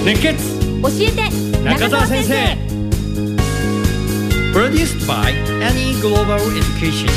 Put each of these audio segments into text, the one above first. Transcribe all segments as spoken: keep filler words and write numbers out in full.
熱血教えて中澤先生。Produced by Annie Global Education。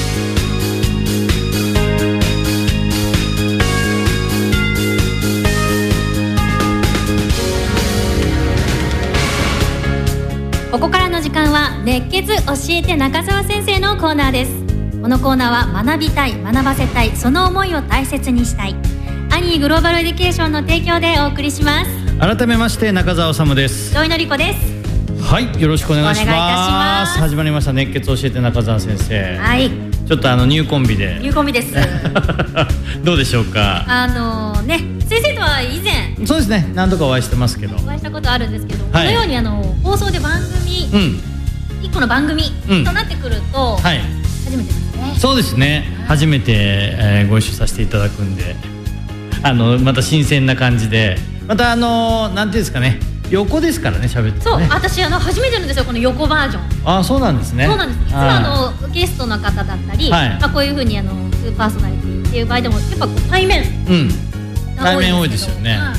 ここからの時間は熱血教えて中澤先生のコーナーです。このコーナーは学びたい、学ばせたい、その思いを大切にしたいアニーグローバルエデュケーションの提供でお送りします。 改めまして中澤治です。 土井のり子です。 はい、よろしくお願いします。 お願いいたします。 始まりました熱血教えて中澤先生。 はい、 ちょっとあのニューコンビでニューコンビですどうでしょうか。 あのー、ね先生とは以前そうですね、何度かお会いしてますけど、 お会いしたことあるんですけど、 はい、 このようにあの放送で番組、うん、一個の番組となってくると、うん、はい、初めてですね。 そうですね、初めて、えー、ご一緒させていただくんで、あのまた新鮮な感じで、またあのなんていうんですかね、横ですからね、喋ってね。 そう、私あの初めてなんですよ、この横バージョン。 あ、そうなんですね。 そうなんです。いつもあのゲストの方だったり、はい、まあ、こういう風にあのパーソナリティっていう場合でもやっぱこう対面、うん、 対面多いですよね。 はい、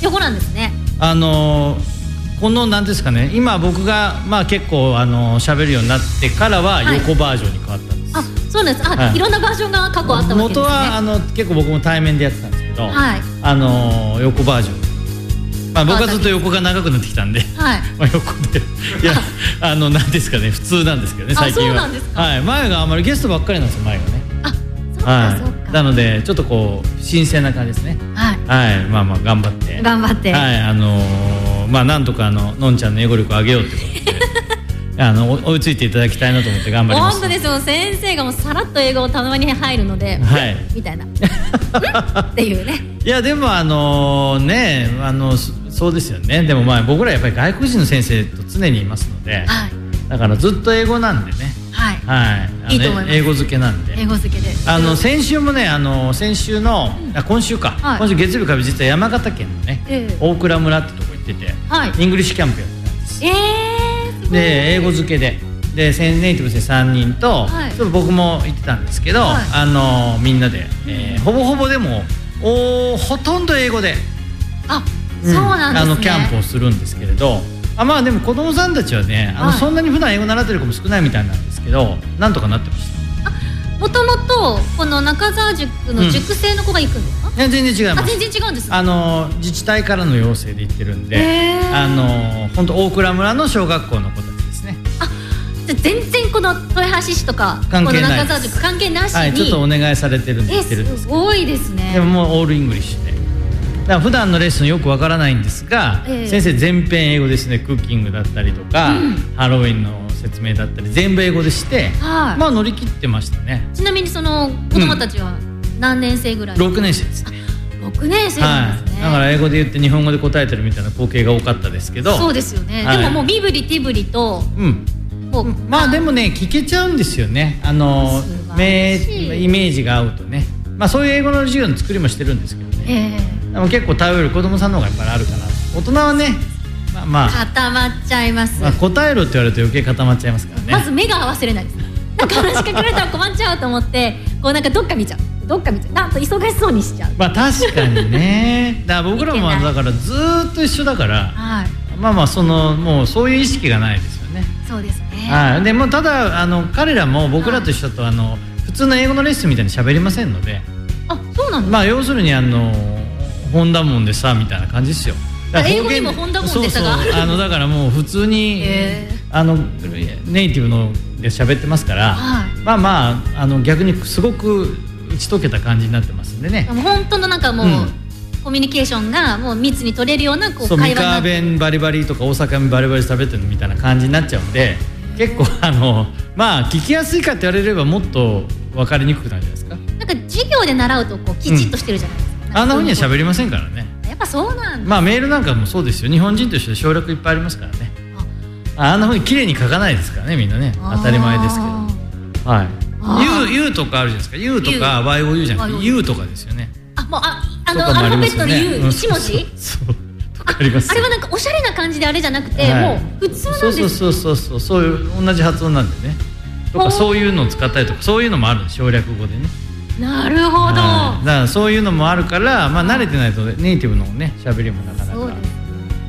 横なんですね。 あのこのなんですかね、今僕がまあ結構あの喋るようになってからは横バージョンに変わったんです。 はい、あ、そうなんです。あ、はい、いろんなバージョンが過去あったわけですね。 元はあの結構僕も対面でやってたんですけど、はい、あの横バージョン。まあ、僕はずっと横が長くなってきたんで、はい、まあ横でいやあのなんですかね、普通なんですけどね、最近は。 そうなんですか。 はい、前があんまりゲストばっかりなんですよ、前がね。 あ、そうかそうか。 なのでちょっとこう新鮮な感じですね。はい、はい、まあまあ頑張って頑張って、 はい、あのー、まあなんとかあののんちゃんの英語力を上げようってことであの追いついていただきたいなと思って頑張ります。 本当ですよ、先生がもうさらっと英語をたまに入るので、はい、みたいなっていうね。 いやでもあのー、ね、あのそうですよね。でもまあ僕らやっぱり外国人の先生と常にいますので、はい、だからずっと英語なんでね。はい、はい、いいと思います。英語付けなんで。 英語付けで。 あの先週もね、あの先週の、うん、あ今週か、はい、今週月曜日から実は山形県のね、えー、大倉村ってとこ行ってて、はい、イングリッシュキャンプやってたんです。えー、すごい。で英語付けで。でネイティブ生さんにんと、はい、ちょっと僕も行ってたんですけど、はい、あのみんなで、えー、ほぼほぼでもおほとんど英語で、 あ、そうなんですね、 あのキャンプをするんですけれど、あ、まあでも子供さんたちはね、あの、はい、そんなに普段英語習ってる子も少ないみたいなんですけど、なんとかなってました。 あ、もともとこの中澤塾の塾生の子が行くんですか？ うん、いや全然違います。 あ、全然違うんです、ね、 あの自治体からの要請で行ってるんで、あの本当大倉村の小学校の子たちですね。あ、 じゃ全然この豊橋市とか関係ない、 この中澤塾関係なしに、はい、 ちょっとお願いされてるんで行ってるんですけど、 すごいですね。 でももうオールイングリッシュで、だから普段のレッスンよくわからないんですが、えー、先生全編英語ですね。クッキングだったりとか、うん、ハロウィンの説明だったり全部英語でして、はい、まあ乗り切ってましたね。 ちなみにその子供たちは何年生ぐらい？ ろくねん生ですね。 ろくねん生なんですね、 はい、だから英語で言って日本語で答えてるみたいな光景が多かったですけど。 そうですよね、はい、でももう身振り手振りと、うん、 まあでもね聞けちゃうんですよね。あの目イメージが合うとね、まあそういう英語の授業の作りもしてるんですけどね、えー、でも結構頼る子供さんの方がやっぱりあるかな。大人はね、まあまあ固まっちゃいます、 まあ、答えろって言われると余計固まっちゃいますからね。 まず目が合わせれないです。なんか話しかけられたら困っちゃうと思ってこうなんかどっか見ちゃうどっか見ちゃうなんと忙しそうにしちゃう。 まあ確かにねだから僕らもだからずっと一緒だから、はい、まあまあそのもうそういう意識がないですよね。 そうですね、 はい、でもただあの彼らも僕らと一緒だと、はい、あの普通の英語のレッスンみたいに喋りませんので。 あ、そうなんですか。 まあ要するにあの本だもんでさみたいな感じですよ。 英語にも本だもんでさがある。 そうそう、あのだからもう普通にあのネイティブので喋ってますから、はい、まあまああの逆にすごく打ち解けた感じになってますんでね。 本当のなんかもう、うん、コミュニケーションがもう密に取れるようなこうそう会話になって、 三河弁バリバリとか大阪弁バリバリ喋ってるみたいな感じになっちゃうんで、結構あのまあ聞きやすいかって言われればもっと分かりにくくなるんじゃないですか。 なんか授業で習うとこうきちっとしてるじゃないですか、 うん、あんなふうには喋りませんからね。 やっぱそうなんです。 まあメールなんかもそうですよ。日本人として省略いっぱいありますからね。あ, あんなふうに綺麗に書かないですからね、みんなね。当たり前ですけど、はい、U, U とかあるじゃないですか。 U とか ワイオーユー じゃなくて U とかですよね。 あ、もう あ, あのアルファベットの U 一文字、 そうとかあります。 あれはなんかおしゃれな感じであれじゃなくて、はい、もう普通なんです。 そうそうそうそう、そういう同じ発音なんでね。とかそういうのを使ったりとか、そういうのもあるんです、省略語でね。 なるほど、 はい、だからそういうのもあるから、まあ、慣れてないとネイティブのね喋りもなかなか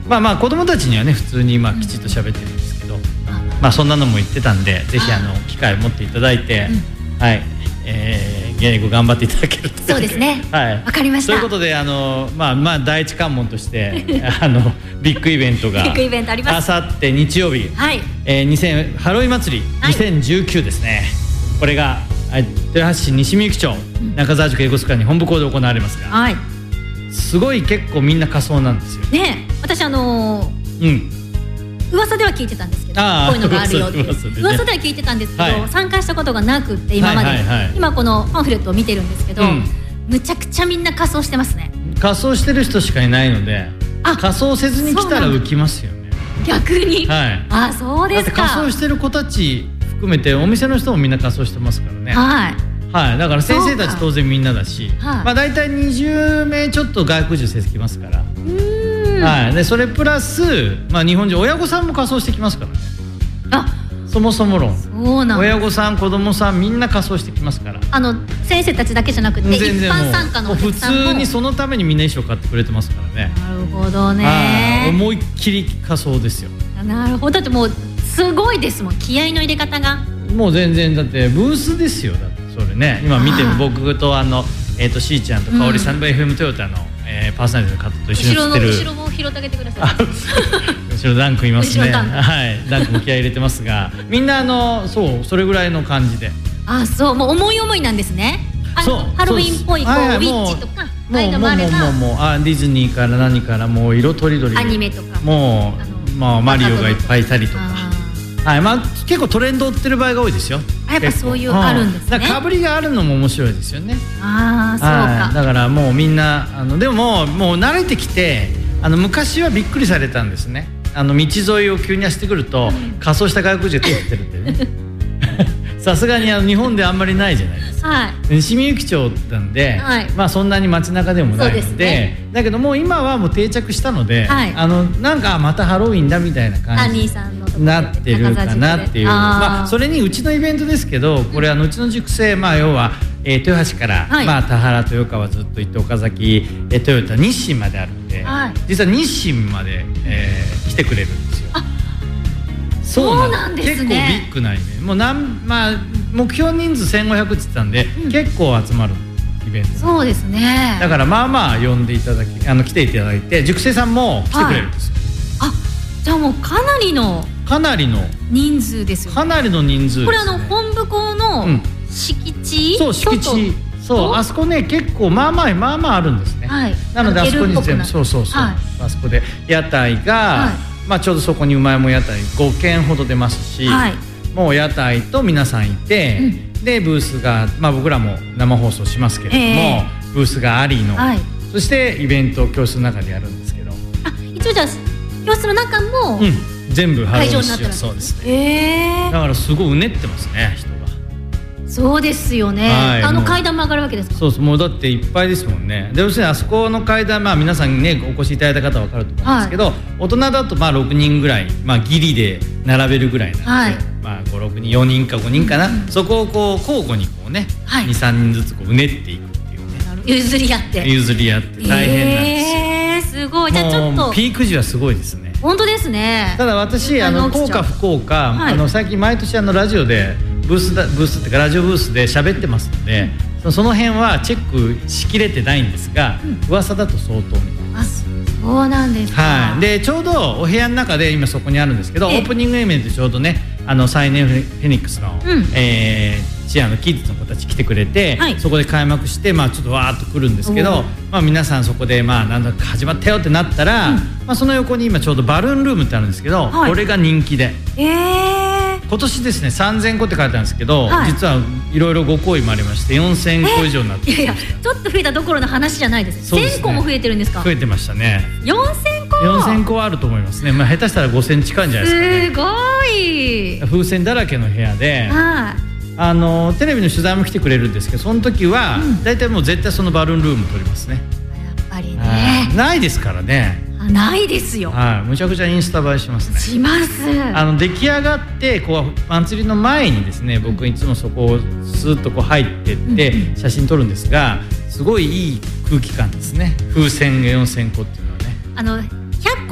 まあまあ子供たちにはね普通にまあきちっと喋ってるんですけど、うん、まあそんなのも言ってたんで、ぜひあの機会を持っていただいて、うん、はい、えー、芸語頑張っていただけると。 そうですね、はい、わかりました。 ということであの、まあ、まあ第一関門としてあのビッグイベントがビッグイベントあります。 あさって日曜日、はい、えー、にせんハロウィン祭りにせんじゅうきゅうですね、はい、これが豊橋市西みゆき町、うん、中澤塾英語スクワに本部校で行われますが、はい、すごい結構みんな仮装なんですよね。私あのー、うん噂では聞いてたんですけど、こういうのがあるよって噂では聞いてたんですけど、はい、参加したことがなくって今まで、はいはいはい、今このパンフレットを見てるんですけど、うん、むちゃくちゃみんな仮装してますね。 仮装してる人しかいないので、仮装せずに来たら浮きますよね。 逆に、はい、あ、そうですか。 だって仮装してる子たち含めてお店の人もみんな仮装してますからね。はい、はい、だから先生たち当然みんなだし、はい、まあ大体にじゅうめいちょっと外国人先生来ますから。はい、でそれプラス、まあ、日本人親御さんも仮装してきますからね。あ、そもそも論、そうなん、親御さん子供さんみんな仮装してきますから。 あの先生たちだけじゃなくて一般参加のお客さんも普通にそのためにみんな衣装買ってくれてますからね。 なるほどね。 思いっきり仮装ですよ。 なるほど。だってもうすごいですもん、気合の入れ方が。 もう全然だってブースですよ。だってそれね、今見てる僕とあの、えー、としーちゃんとかおりさんの エフエム トヨタのえー、パーソナリティの方と一緒に写ってる。 後ろも拾ってあげてください。 後ろダンクいますね。はい、ダンクも気合い入れてますが、みんなあのそうそれぐらいの感じで。 あ、そう、もう思い思いなんですね。あのハロウィンっぽいこうウィッチとか、ああいうのもあれば、もうもうもうあディズニーから何からもう色とりどり。 アニメとか。 もうまあマリオがいっぱいいたりとか。はい、まあ結構トレンド追ってる場合が多いですよ。 やっぱそういうあるんですね。 かぶりがあるのも面白いですよね。 ああ、そうか。 だからもうみんなあのでももう慣れてきて、あの昔はびっくりされたんですね。あの道沿いを急に走ってくると、うん、仮装した外国人が手を振ってるってね。さすがにあの日本であんまりないじゃないですか。はい、西みゆき町なんで、はい、まあそんなに街中でもないの で, で、ね、だけどもう今はもう定着したので、はい、あのなんかまたハロウィンだみたいな感じになってるかなっていう。まあそれにうちのイベントですけど、これあのうちの塾生、まあ要は、えー、豊橋から、はい、まあ田原豊川ずっと行って岡崎、えー、トヨタ日清まであるんで、はい、実は日清まで、えー、来てくれるんですよ。 そうなんですね。 結構ビッグなイベント、もうなん、まあ、目標人数せんごひゃくって言ってたんで、うん、結構集まるイベント。 そうですね。 だからまあまあ呼んでいただき、あの来ていただいて、塾生さんも来てくれるんですよ。 はい、あ、じゃあもうかなりのかなりの人数ですよね。 かなりの人数ですね。 これあの本部校の敷地、 うん、そう敷地、そうあそこね結構まあまあまあまああるんですね。はい、なのであそこに全部そうそうそう、はい、あそこで屋台が、はい、まあ、ちょうどそこにうまいもん屋台ごけんほど出ますし、はい、もう屋台と皆さんいて、うん、でブースが、まあ、僕らも生放送しますけれども、ブースがありの、はい、そしてイベントを教室の中でやるんですけど、 あ、一応じゃあ教室の中も、うん、 全部会場になってるんです。 そうですね。だからすごいうねってますね、人が。 そうですよね、はい、あの階段も上がるわけですか。 そうそう、もうだっていっぱいですもんね。で要するにあそこの階段、まあ、皆さんねお越しいただいた方は分かると思うんですけど、はい、大人だとまあろくにんぐらい、まあ、ギリで並べるぐらいなんで、はい、まあ、ご、ろくにんよにんかごにんかな、うん、そこをこう交互にこうね、はい、に、さんにんずつこううねっていくっていうね。 譲り合って譲り合って大変なんですよ。 えー、すごい。じゃあちょっとピーク時はすごいですね。 本当ですね。 ただ私あの幸か不幸か、はい、あの最近毎年あのラジオでブースだブースっていうかラジオブースで喋ってますので、うん、その辺はチェックしきれてないんですが、うん、噂だと相当みたいな。 あ、そうなんですか。 はい、でちょうどお部屋の中で今そこにあるんですけど、オープニングイベントでちょうどね、あのサイネンフェニックスの、うん、えー、チアのキッズの子たち来てくれて、はい、そこで開幕して、まあ、ちょっとわーっと来るんですけど、まあ、皆さんそこで、まあ、なんだか始まったよってなったら、うん、まあ、その横に今ちょうどバルーンルームってあるんですけど、はい、これが人気で、えー、今年ですねさんぜんこって書いてあるんですけど、はい、実はいろいろご好意もありましてよんせんこ以上になってました。いやいや、ちょっと増えたどころの話じゃないです。せんこも増えてるんですか。 増えてましたね。 よんせんこよんせんこはあると思いますね。まあ、下手したらごせん近いんじゃないですかね。 すごい。 風船だらけの部屋で、はい、あのテレビの取材も来てくれるんですけど、その時は、うん、大体もう絶対そのバルーンルーム取りますね。 やっぱりね、 ないですからね。 ないですよ。 はい、むちゃくちゃインスタ映えしますね。 します。 あの出来上がってこう祭りの前にですね、僕いつもそこをスーッとこう入ってって写真撮るんですが、すごいいい空気感ですね。風船がよんせんこっていうのはね。 あのひゃっこ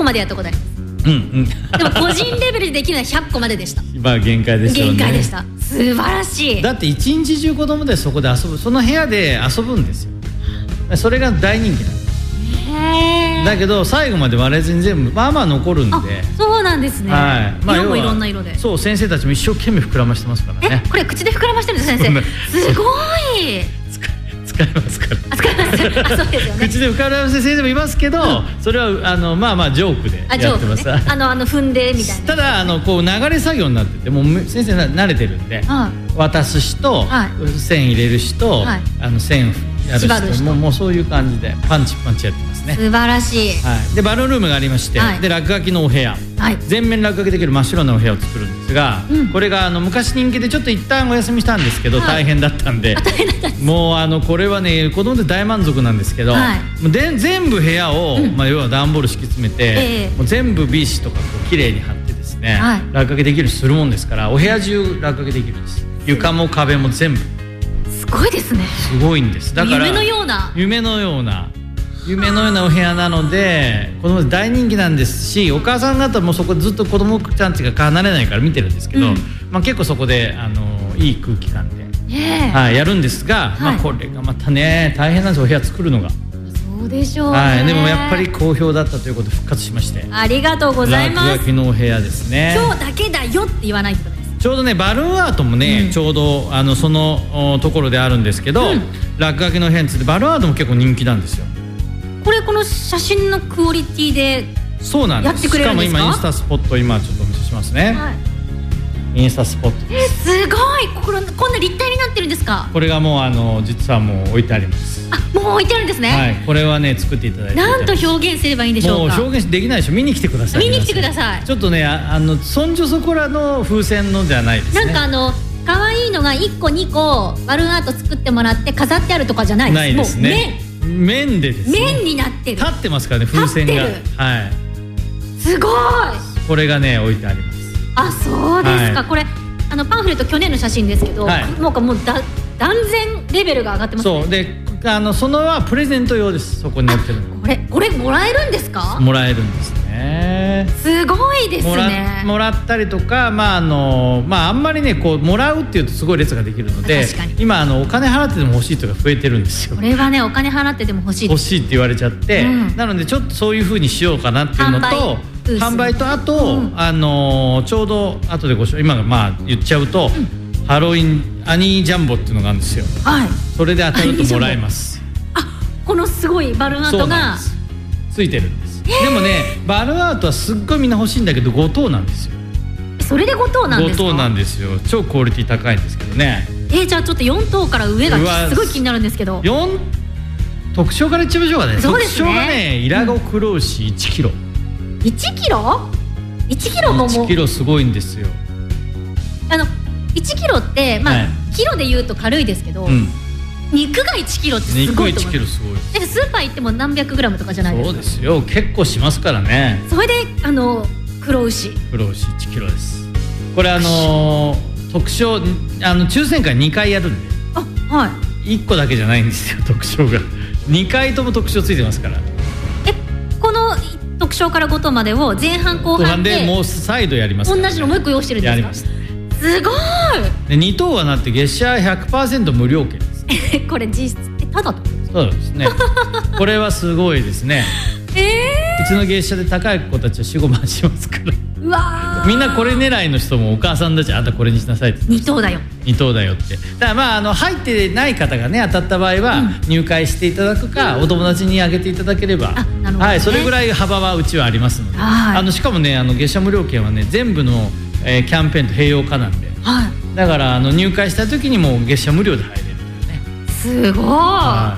こまでやったことあります。 うんうん、でも個人レベルでできるのはひゃっこまででした。 まあ限界でしたよね。 限界でした。素晴らしい。 だって一日中子供でそこで遊ぶ、その部屋で遊ぶんですよ。それが大人気なんです。へー。だけど最後まで割れずに全部まあまあ残るんで。あ、 そうなんですね。はい。まあ、色もいろんな色で。 そう、先生たちも一生懸命膨らましてますからね。 え、これ口で膨らましてるんです先生。すごい。 使いますから。 あ、使います。あ、そうですよね。 口で膨らませ先生もいますけど、うん、それはあのまあまあジョークでやってます。 あ、ね、あのあの踏んでみたいな。 ただあのこう流れ作業になってて、もう先生慣れてるんで、はい、渡す人、はい、線入れる人、はい、あの線やる人、もうもうそういう感じでパンチパンチやってますね。 素晴らしい。 はい。でバルーンルームがありまして、はい、で落書きのお部屋、はい、全面落書きできる真っ白なお部屋を作るんですが、うん、これがあの昔人気でちょっと一旦お休みしたんですけど、はい、大変だったんで、もうあのこれはね子供で大満足なんですけど、はい、もうで全部部屋を、うん、まあ要は段ボール敷き詰めて、えー、もう全部ビーシとかこう綺麗に貼ってですね、はい、落書きできるようにするもんですから、お部屋中落書きできるんです。床も壁も全部。 すごいですね。 すごいんです。だから夢のような夢のような夢のようなお部屋なので、子供で大人気なんですし、お母さん方もそこでずっと子供ちゃんちが離れないから見てるんですけど、うん、まあ結構そこであのいい空気感で、はい、やるんですが、はい、まあこれがまたね大変なんです、お部屋作るのが。 そうでしょうね。 はい、でもやっぱり好評だったということで復活しまして、 ありがとうございます。 落書きのお部屋ですね。 今日だけだよって言わないと。 ちょうどねバルーンアートもね、うん、ちょうどあのそのところであるんですけど、うん、落書きの辺つってバルーンアートも結構人気なんですよ。 これこの写真のクオリティでそうなんです。やってくれるんですか。しかも今インスタスポット今ちょっとお見せしますね、はい、インスタスポットです。 えすごい。これこんな立体になってるんですか。 これがもうあの実はもう置いてあります。 あ、もう置いてあるんですね。はい、 これはね作っていただいて、 なんと表現すればいいんでしょうか。 もう表現できないでしょ。見に来てください。 見に来てください。 ちょっとねあのそんじょそこらの風船のではないですね。 なんかあの可愛いのがいっこにこバルーンアート作ってもらって飾ってあるとかじゃないです。 ないですね。面でですね。 面になってる。 立ってますからね風船が。はい。 すごい。 これがね置いてあります。 あ、そうですか。はい、これあのパンフレット去年の写真ですけど、はい、もうもうだ断然レベルが上がってますね。 そうで。あのそのはプレゼント用です。そこに載ってるの。 これこれもらえるんですか。 もらえるんですね。 すごいですね。 もら、もらったりとか、まああのまああんまりねこうもらうっていうとすごい列ができるので、今あのお金払ってでも欲しいとか増えてるんですよ。 これはねお金払ってでも欲しい欲しいって言われちゃって、うん、なのでちょっとそういう風にしようかなっていうのと、販売とあと、うん、あのちょうど後でご紹介今まあ言っちゃうと。うん、ハロウィンアニージャンボっていうのがあるんですよ。はい。それで当たるともらえます。 あ、このすごいバルーンアートがついてるんです。でもね、バルーンアートはすっごいみんな欲しいんだけどご等なんですよ。 それでご等なんですか。 ご等なんですよ。超クオリティ高いんですけどね。 えー、じゃあちょっとよん等から上がすごい気になるんですけど。 よん特徴からいっちゃいましょうかね。そうですね。特徴がね、イラゴ黒牛いちキロ。 いちキロ？いちキロももう。いちキロすごいんですよ。 あのいちキロってまあ、はい、キロで言うと軽いですけど、うん、肉がいちキロってすごいと思う。肉いちキロすごい。だからスーパー行っても何百グラムとかじゃないですか。 そうですよ。結構しますからね。 それであの黒牛。 黒牛いちキロです。これあのー、特徴あの抽選会にかいやるんで。あ、はい。いっこだけじゃないんですよ特徴が。にかいとも特徴ついてますから。 え、この特徴からご等までを前半後半でもう再度やりますから、ね。同じのもういっこ用意してるんですか。やります。すごい。 でに等はなって月謝 ひゃくパーセント 無料券です。 これ実質ただと。 そうですね。これはすごいですね。えー、うちの月謝で高い子たちは よん,ご 万しますから。うわみんなこれ狙いの人もお母さんたちあんたこれにしなさいってに等だよに等だよって。だからまああの入ってない方がね当たった場合は入会していただくか、うん、お友達にあげていただければ、ね、はい、それぐらい幅はうちはありますので、あのしかもねあの月謝無料券はね全部の、えー、キャンペーンと併用可なんで、はい、だからあの入会した時にも月謝無料で入れるというね。 すごい、はい、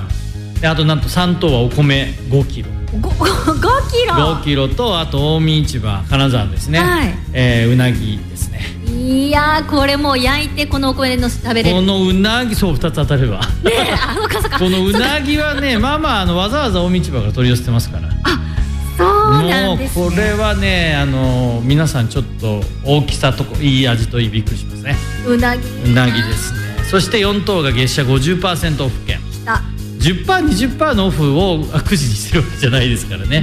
であとなんとさん等はお米ごキロごキロごキロとあと近江市場金沢ですね、はい、えー、うなぎですね。 いやこれもう焼いてこのお米の食べれる。 このうなぎそうふたつ当たればねあのかさかこのうなぎはねまあまああのわざわざ近江市場から取り寄せてますから。 あ、そうなんですね。 もうこれはねあの皆さんちょっと大きさといい味といいびっくりしますね。 うなぎうなぎですね。そしてよん等が月謝 ごじゅっパーセント オフ券。きたじゅっパーセントにじゅっパーセント のオフをくじにしてるわけじゃないですからね、うん、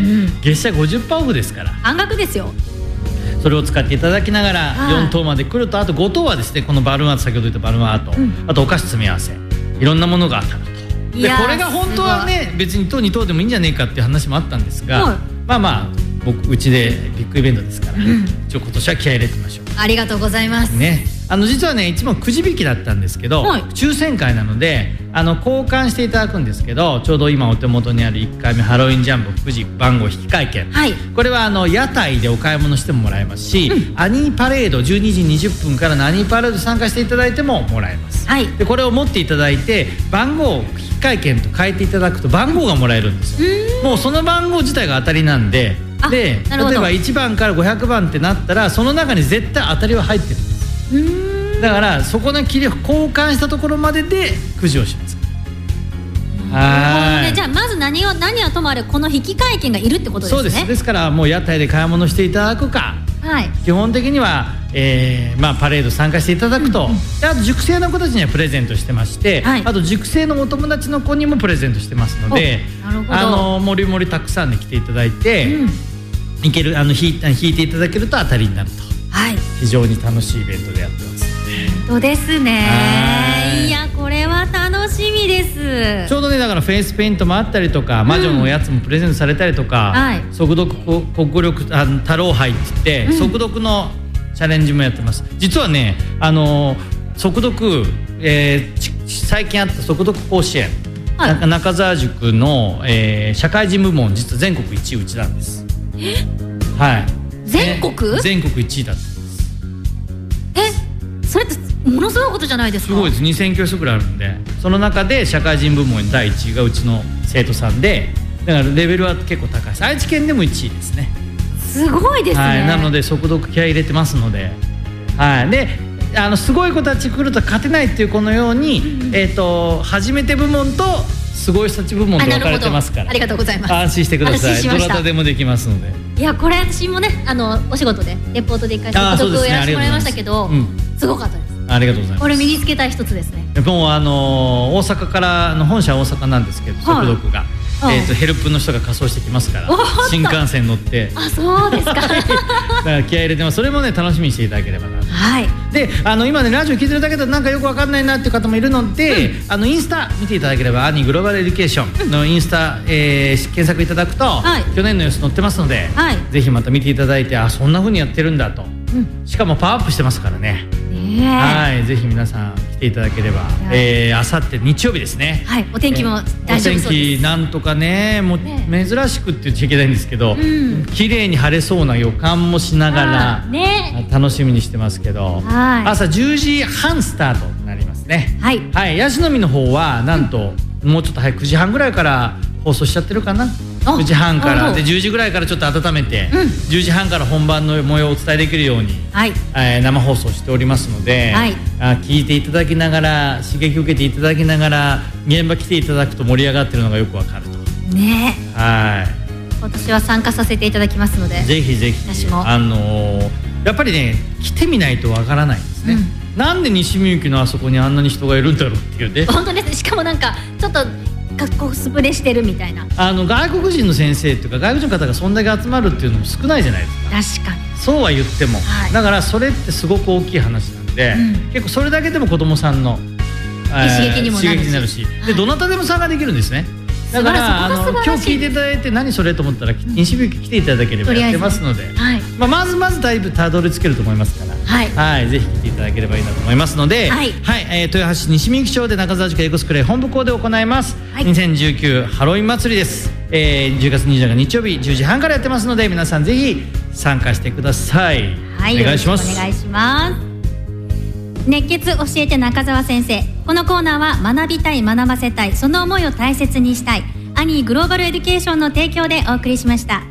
月謝 ごじゅっパーセント オフですから半額ですよ。 それを使っていただきながらよん等まで来ると、あとご等はですね、このバルーンアート、先ほど言ったバルーンアート、うん、あとお菓子詰め合わせ、いろんなものが当たると。でこれが本当はね別に等に等でもいいんじゃねえかっていう話もあったんですが、はい、まあまあ僕うちでビッグイベントですから、うん、一応今年は気合い入れてみましょう。 ありがとうございます、 ね、あの実はねいつもくじ引きだったんですけど、はい、抽選会なのであの交換していただくんですけど、ちょうど今お手元にあるいっかいめハロウィンジャンボくじ番号引換券、はい、これはあの屋台でお買い物してももらえますし、うん、アニーパレードじゅうにじにじゅっぷんからのアニーパレード参加していただいてももらえます、はい、でこれを持っていただいて番号を引換券と変えていただくと番号がもらえるんですよ。もうその番号自体が当たりなんで、で例えばいちばんからごひゃくばんってなったらその中に絶対当たりは入ってるんです。うーん、だからそこの切り交換したところまででくじをします。 はい、じゃあまず何を何はともあれこの引換券がいるってことですね。 そうです。ですからもう屋台で買い物していただくか、はい、基本的には、えーまあ、パレード参加していただくと、うんうん、であと塾生の子たちにはプレゼントしてまして、はい、あと塾生のお友達の子にもプレゼントしてますので、なるほど、あのもりもりたくさんで来ていただいて、うん、いけるあの引い引いていただけると当たりになると、はい、非常に楽しいイベントでやってます。 本当ですね。いやこれは楽しみです。 ちょうどねだからフェイスペイントもあったりとか、うん、魔女のおやつもプレゼントされたりとか、はい、速読国力あの太郎杯って言って、うん、速読のチャレンジもやってます。実はねあの速読、えー、最近あった速読甲子園、はい、中澤塾の、えー、社会人部門実は全国いちいうちなんです。 えはい全国、 ね、全国いちいだったんです。 えそれってものすごいことじゃないですか。 すごいです。にせん教室ぐらいあるんで、その中で社会人部門だいいちいがうちの生徒さんで、だからレベルは結構高いです。愛知県でもいちいですね。 すごいですね、 はい、なので速読気合い入れてますので、はい、であのすごい子たち来ると勝てないっていうこのように、うんうん、えーと初めて部門とすごい人たち部門で分かれてますから、 あ, ありがとうございます。 安心してください。どなたでもできますので。 いやこれ私もねあのお仕事でレポートで一回速読をやらせてもらいましたけど、うん、すごかったです。 ありがとうございます。 これ身につけたい一つですね。 もうあのー、大阪からの本社は大阪なんですけど、はい、速読が、えー、とヘルプの人が仮装してきますから新幹線乗って。 あそうですかだから気合い入れてます。それもね楽しみにしていただければなと。 はい、 であの今ねラジオ聞いてるだけだとなんかよくわかんないなっていう方もいるので、うん、あのインスタ見ていただければアニーグローバルエデュケーションのインスタ、えー、検索いただくと、はい、去年の様子載ってますので、はい、ぜひまた見ていただいて、あそんな風にやってるんだと、うん、しかもパワーアップしてますからね。はい、ぜひ皆さん来ていただければ、えー、あさって日曜日ですね。 はい、お天気も大丈夫そうです。 お天気なんとかね、もう珍しくって言っちゃいけないんですけど、うん、綺麗に晴れそうな予感もしながら、ね、楽しみにしてますけど、はい、朝じゅうじはんスタートになりますね。はい、はい、ヤシの実の方はなんと、うん、もうちょっと早くくじはんぐらいから放送しちゃってるかな。くじはんからでじゅうじぐらいからちょっと温めて、うん、じゅうじはんから本番の模様をお伝えできるように、はい、えー、生放送しておりますので、はい、あ聞いていただきながら刺激を受けていただきながら現場来ていただくと盛り上がってるのがよくわかるとね。はい、 今年は参加させていただきますのでぜひぜひ私も、 あのー、やっぱりね来てみないとわからないんですね、うん、なんで西みゆきのあそこにあんなに人がいるんだろうっていうね。 本当です。しかもなんかちょっとコスプレしてるみたいな、 あの外国人の先生っていうか外国人の方がそんだけ集まるっていうのも少ないじゃないですか。 確かにそうは言っても、はい、だからそれってすごく大きい話なんで、うん、結構それだけでも子供さんの、 えー、刺激にもなるし、 刺激になるし、はい、でどなたでも参加できるんですね。だからあの今日聞いていただいて何それと思ったら、うん、西みゆき来ていただければやってますので、はい、まあ、まずまずだいぶたどり着けると思いますから、はいはい、ぜひ来ていただければいいなと思いますので、はいはいえー、豊橋市西みゆき町で中澤塾エコスクレ本部校で行います、はい、にせんじゅうきゅうハロウィン祭りです、えー、じゅうがつにじゅうよっか日曜日じゅうじはんからやってますので皆さんぜひ参加してください。はい、お願いします。 お願いします。熱血教えて中澤先生。このコーナーは学びたい学ばせたいその思いを大切にしたいアニーグローバルエデュケーションの提供でお送りしました。